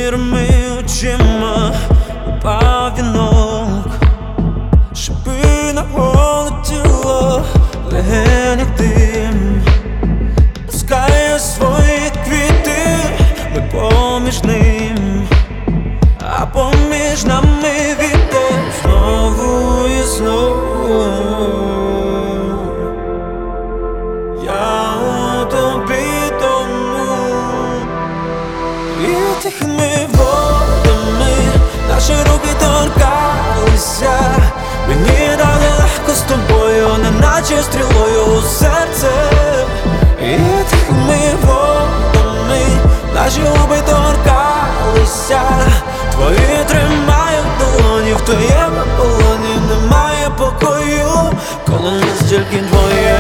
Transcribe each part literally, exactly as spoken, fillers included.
сірими очима упав вінок, шипи на голе тіло, легенях дим, пускає свої квіти, ми поміж ним, а поміж нами вітер знову і знову. Я у тобі тону, і тихими водами наші руки торкалися. Мені дали легко з тобою, неначе стрілою у серце. І тихими водами наші губи торкалися. Твої тримають долоні, в твоєму полоні немає покою, коли нас тільки двоє.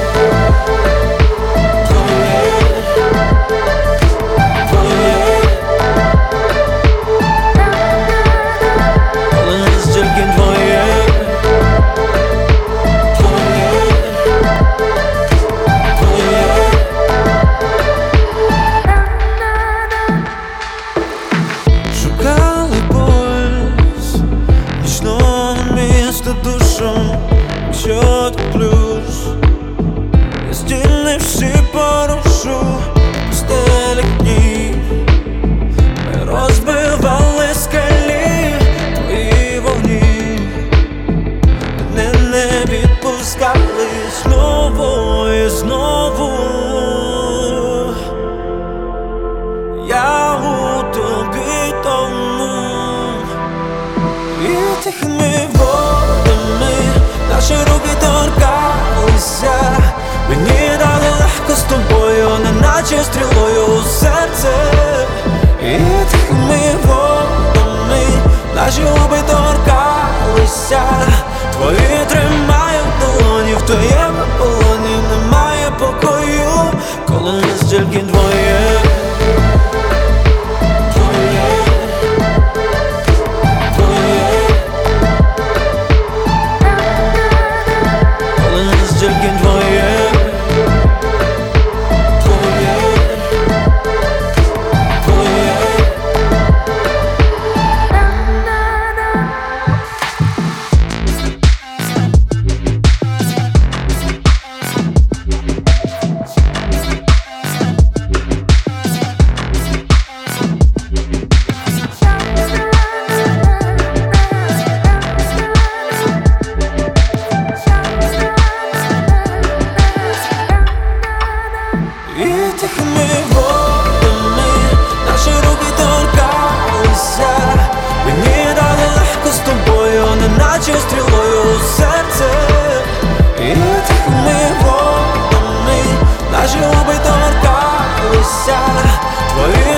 Душу, що тут плюс, я стільнивши порушу пустелі дні. Ми розбивали скалі, твої вогні, мене не відпускали знову і знову. Я у тобі тону, і тихими водами наші руки торкалися. Мені дали легко з тобою, неначе стрілою у серце. І тихими водами наші губи торкалися. Твої тримають долоні, в твоєму полоні немає покою, коли нас тільки двоє. Тихими водами наші руки торкалися. Мені дали легко з тобою, неначе стрілою у серце. І тихими водами наші губи торкалися. Твої